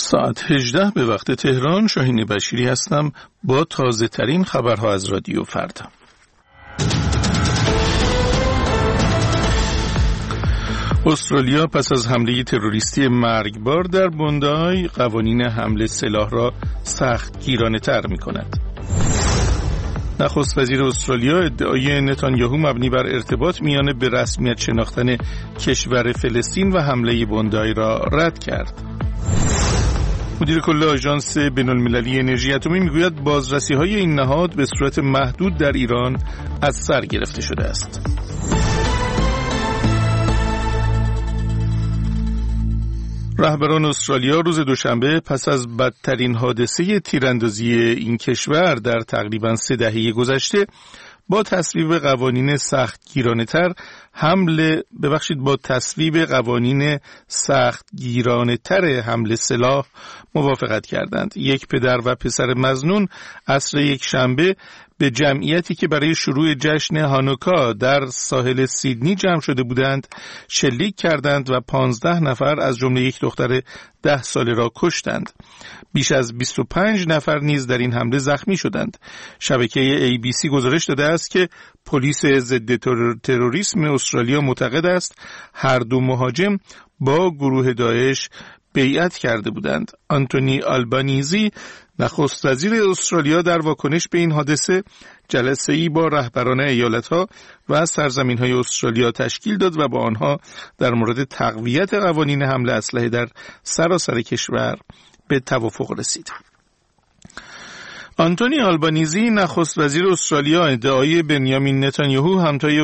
ساعت 18 به وقت تهران. شاهین بشیری هستم با تازه ترین خبرها از رادیو فردا. استرالیا پس از حمله تروریستی مرگبار در بوندای قوانین حمل سلاح را سخت گیرانه تر می کند. نخست وزیر استرالیا ادعای نتانیاهو مبنی بر ارتباط میان به رسمیت شناختن کشور فلسطین و حمله بوندای را رد کرد. مدیر کل آژانس بین‌المللی انرژی اتمی میگوید بازرسی‌های این نهاد به صورت محدود در ایران از سر گرفته شده است. رهبران استرالیا روز دوشنبه پس از بدترین حادثه تیراندازی این کشور در تقریباً 3 دهه گذشته با تصویب قوانین سخت گیرانه‌تر حمل سلاح موافقت کردند. یک پدر و پسر مظنون عصر یک شنبه به جمعیتی که برای شروع جشن هانوکا در ساحل سیدنی جمع شده بودند شلیک کردند و 15 نفر از جمله یک دختر 10 ساله را کشتند. بیش از 25 نفر نیز در این حمله زخمی شدند. شبکه ABC گزارش داده است که پلیس ضد تروریسم استرالیا معتقد است هر دو مهاجم با گروه داعش بیعت کرده بودند. آنتونی آلبانیزی نخست وزیر استرالیا در واکنش به این حادثه جلسه‌ای با رهبران ایالت‌ها و سرزمین‌های استرالیا تشکیل داد و با آنها در مورد تقویت قوانین حمل اسلحه در سراسر کشور به توافق رسید. آنتونی آلبانیزی نخست وزیر استرالیا ادعای بنیامین نتانیاهو همتای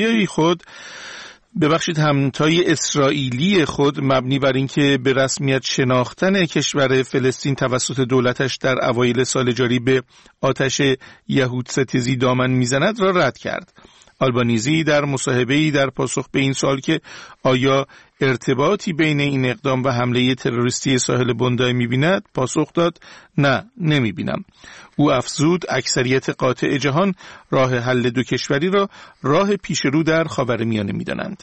اسرائیلی خود مبنی بر اینکه به رسمیت شناختن کشور فلسطین توسط دولتش در اوایل سال جاری به آتش یهودستیزی دامن میزند را رد کرد. آلبانیزی در مصاحبه‌ای در پاسخ به این سوال که آیا ارتباطی بین این اقدام و حمله تروریستی ساحل بوندای می‌بیند پاسخ داد نه، نمی‌بینم. او افزود اکثریت قاطع جهان راه حل دو کشوری را راه پیشرو در خاورمیانه می‌دانند.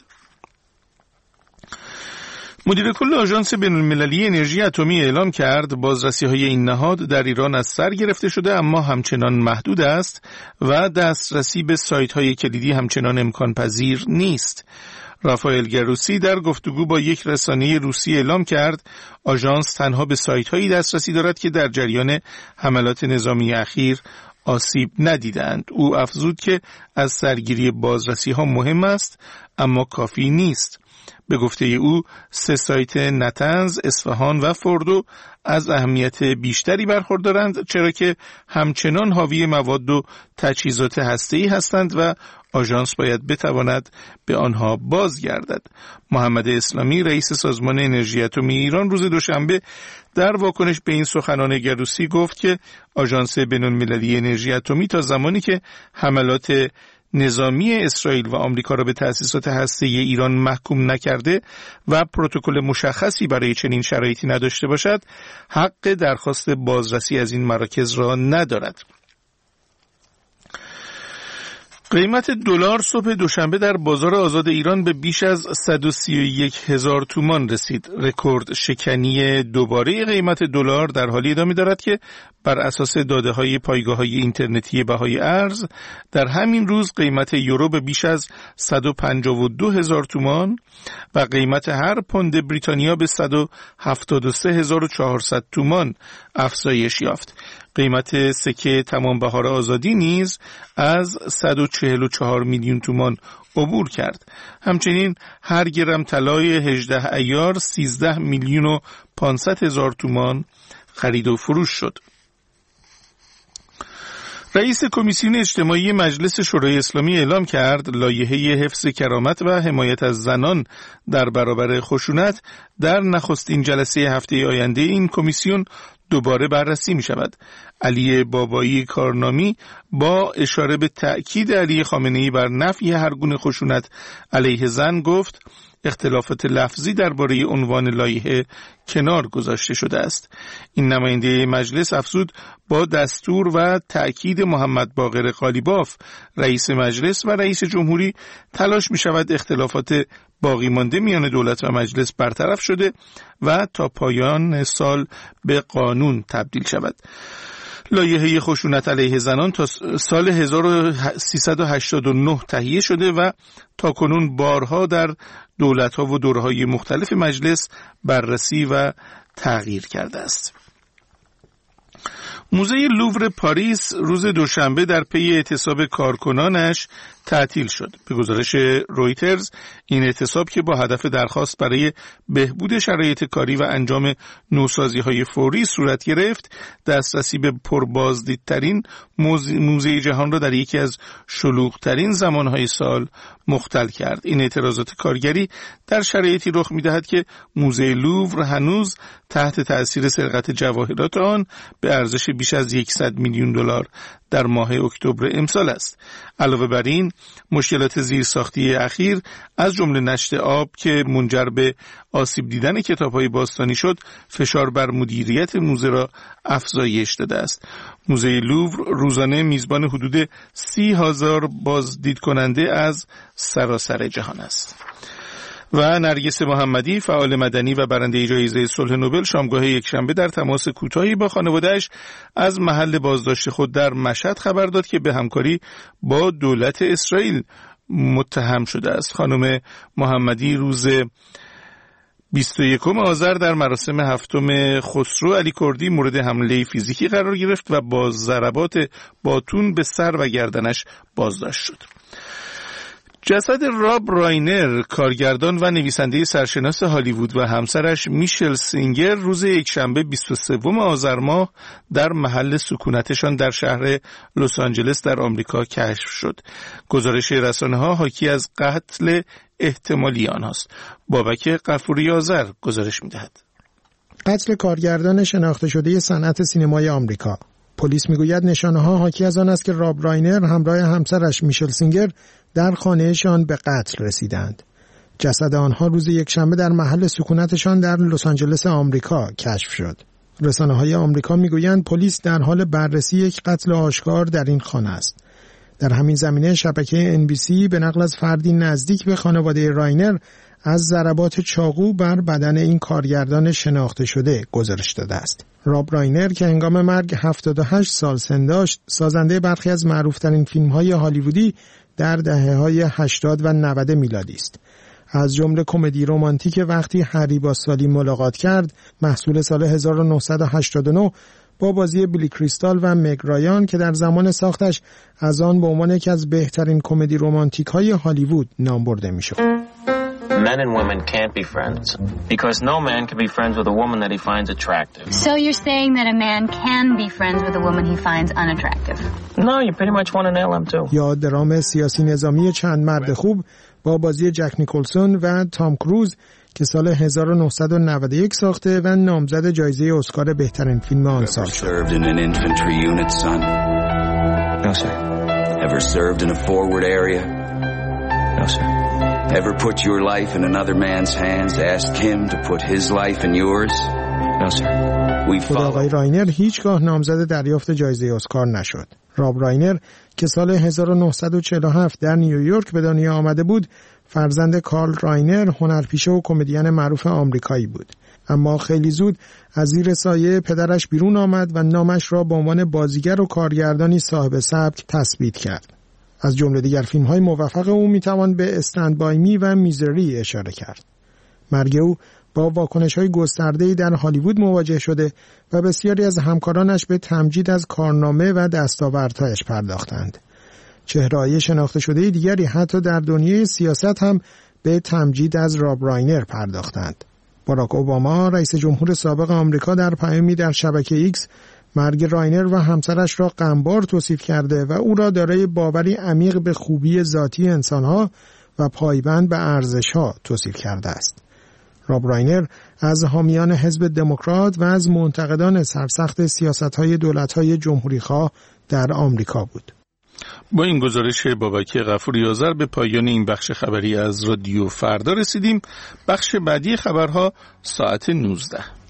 مدیر کل آژانس بین‌المللی انرژی اتمی اعلام کرد بازرسی‌های این نهاد در ایران از سر گرفته شده اما همچنان محدود است و دسترسی به سایت‌های کلیدی همچنان امکان پذیر نیست. رافائل گروسی در گفتگو با یک رسانه روسی اعلام کرد آژانس تنها به سایت‌هایی دسترسی دارد که در جریان حملات نظامی اخیر آسیب ندیدند. او افزود که از سرگیری بازرسی‌ها مهم است اما کافی نیست. به گفته او 3 سایت نتنز، اصفهان و فردو از اهمیت بیشتری برخوردارند چرا که همچنان حاوی مواد و تجهیزات هسته‌ای هستند و آژانس باید بتواند به آنها بازگردد. محمد اسلامی رئیس سازمان انرژی اتمی ایران روز دوشنبه در واکنش به این سخنان گروسی گفت که آژانس بین‌المللی انرژی اتمی تا زمانی که حملات نظامی اسرائیل و آمریکا را به تأسیسات هسته‌ای ایران محکوم نکرده و پروتکل مشخصی برای چنین شرایطی نداشته باشد، حق درخواست بازرسی از این مراکز را ندارد. قیمت دلار صبح دوشنبه در بازار آزاد ایران به بیش از 131,000 تومان رسید. رکورد شکنی دوباره قیمت دلار در حالی ادامه دارد که بر اساس داده‌های پایگاه‌های اینترنتی بهای ارز در همین روز قیمت یورو به بیش از 152,000 تومان و قیمت هر پوند بریتانیا به 173,400 تومان افزایش یافت. قیمت سکه تمام بهار آزادی نیز از 144 میلیون تومان عبور کرد. همچنین هر گرم طلای 18 ایار 13 میلیون و 500 هزار تومان خرید و فروش شد. رئیس کمیسیون اجتماعی مجلس شورای اسلامی اعلام کرد لایحه حفظ کرامت و حمایت از زنان در برابر خشونت در نخستین جلسه هفته آینده این کمیسیون دوباره بررسی می شود. علی بابایی کارنامی با اشاره به تأکید علی خامنه‌ای بر نفی هر گونه خشونت علیه زن گفت اختلافات لفظی درباره عنوان لایحه کنار گذاشته شده است. این نماینده مجلس افزود با دستور و تأکید محمد باقر قالیباف رئیس مجلس و رئیس جمهوری تلاش می شود اختلافات باقی مانده میان دولت و مجلس برطرف شده و تا پایان سال به قانون تبدیل شود. لایحه خشونت علیه زنان تا سال 1389 تهیه شده و تاکنون بارها در دولت‌ها و دوره‌های مختلف مجلس بررسی و تغییر کرده است. موزه لوور پاریس روز دوشنبه در پی اعتصاب کارکنانش تعطیل شد. به گزارش رویترز این اعتصاب که با هدف درخواست برای بهبود شرایط کاری و انجام نوسازی‌های فوری صورت گرفت، دسترسی به پربازدیدترین موزه جهان را در یکی از شلوغ‌ترین زمانهای سال مختل کرد. این اعتراضات کارگری در شرایطی رخ می‌دهد که موزه لوور هنوز تحت تأثیر سرقت جواهرات آن به ارزش بیش از 100 میلیون دلار در ماه اکتبر امسال است. علاوه بر این، مشکلات زیرساختی اخیر از جمله نشت آب که منجر به آسیب دیدن کتاب‌های باستانی شد، فشار بر مدیریت موزه را افزایش داده است. موزه لوور روزانه میزبان حدود 30,000 بازدید کننده از سراسر جهان است. و نرگس محمدی، فعال مدنی و برنده جایزه صلح نوبل، شامگاه یکشنبه در تماس کوتاهی با خانواده‌اش از محل بازداشت خود در مشهد خبر داد که به همکاری با دولت اسرائیل متهم شده است. خانم محمدی روز 21 آذر در مراسم هفتم خسرو علی کردی مورد حمله فیزیکی قرار گرفت و با ضربات باتون به سر و گردنش بازداشت شد. جسد راب راینر، کارگردان و نویسنده سرشناس هالیوود و همسرش میشل سینگر روز یکشنبه 23 آذر ماه در محل سکونتشان در شهر لس آنجلس در آمریکا کشف شد. گزارش رسانه‌ها حاکی از قتل احتمالی آنهاست. بابک غفوری آذر گزارش می‌دهد. قتل کارگردان شناخته شده صنعت سینمای آمریکا. پلیس میگوید نشانه‌ها حاکی از آن است که راب راینر همراه همسرش میشل سینگر در خانه‌شان به قتل رسیدند. جسد آنها روز یکشنبه در محل سکونتشان در لس آنجلس آمریکا کشف شد. رسانه‌های آمریکا میگویند پلیس در حال بررسی یک قتل آشکار در این خانه است. در همین زمینه شبکه NBC به نقل از فردی نزدیک به خانواده راینر از ضربات چاقو بر بدن این کارگردان شناخته شده گزارش داده است. راب راینر که هنگام مرگ 78 سال سن داشت، سازنده برخی از معروفترین فیلم‌های هالیوودی در دهه‌های 80 و 90 میلادی است. از جمله کمدی رمانتیک وقتی هری با سالی ملاقات کرد، محصول سال 1989 با بازی بیلی کریستال و مگ رایان که در زمان ساختش از آن به عنوان یکی از بهترین کمدی رمانتیک‌های هالیوود نام برده می‌شد. Men and women can't be friends because no man can be friends with a woman that he finds attractive. So you're saying that a man can be friends with a woman he finds unattractive? No, you pretty much want to nail him too. یا درام سیاسی نظامی چند مرد خوب با بازی جک نیکلسون و تام کروز که سال 1991 ساخته و نامزد جایزه اسکار بهترین فیلم آن سال شد. No, sir. Ever served in a forward area? No, sir. Ever put your life in another man's hands, asked him to put his life in yours? No, sir. خود آقای راینر هیچگاه نامزد دریافت جایزه اسکار نشد. راب راینر که سال 1947 در نیویورک به دنیا آمده بود، فرزند کارل راینر، هنرپیشه و کمدین معروف آمریکایی بود. اما خیلی زود از زیر سایه پدرش بیرون آمد و نامش را به عنوان بازیگر و کارگردانی صاحب سبک تثبیت کرد. از جمله دیگر فیلم‌های موفق او میتوان به استند بای می و میزری اشاره کرد. مرگ او با واکنش‌های گسترده‌ای در هالیوود مواجه شده و بسیاری از همکارانش به تمجید از کارنامه و دستاوردهایش پرداختند. چهره‌های شناخته شده دیگری حتی در دنیای سیاست هم به تمجید از راب راینر پرداختند. باراک اوباما، رئیس جمهور سابق آمریکا، در پیامی در شبکه ایکس مرگ راینر و همسرش را غمبار توصیف کرده و او را دارای باوری عمیق به خوبی ذاتی انسانها و پایبند به ارزشها توصیف کرده است. راب راینر از حامیان حزب دموکرات و از منتقدان سرسخت سیاست‌های دولت‌های جمهوری‌خواه در آمریکا بود. با این گزارش بابک غفوری آذر به پایان این بخش خبری از رادیو فردا رسیدیم. بخش بعدی خبرها ساعت 19.